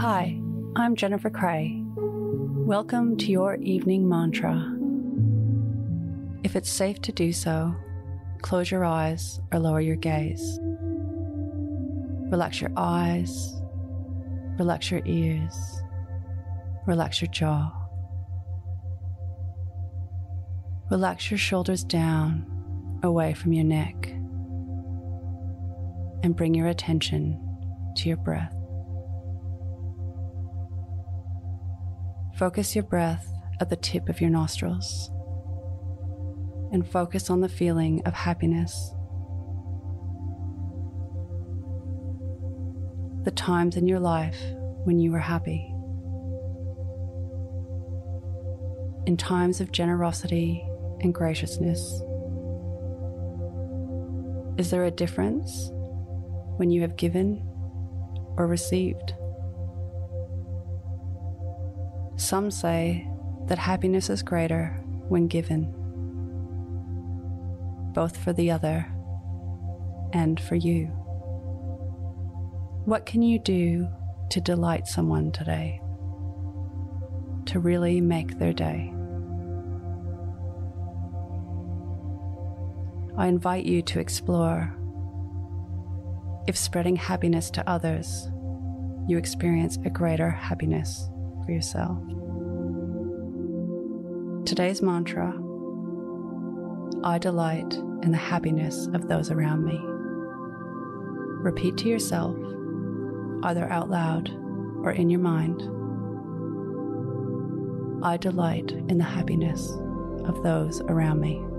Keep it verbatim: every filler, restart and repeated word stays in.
Hi, I'm Jennifer Cray. Welcome to your evening mantra. If it's safe to do so, close your eyes or lower your gaze. Relax your eyes, relax your ears, relax your jaw. Relax your shoulders down, away from your neck, and bring your attention to your breath. Focus your breath at the tip of your nostrils and focus on the feeling of happiness. The times in your life when you were happy. In times of generosity and graciousness. Is there a difference when you have given or received? Some say that happiness is greater when given, both for the other and for you. What can you do to delight someone today, to really make their day? I invite you to explore if spreading happiness to others, you experience a greater happiness for yourself. Today's mantra: I delight in the happiness of those around me. Repeat to yourself, either out loud or in your mind, I delight in the happiness of those around me.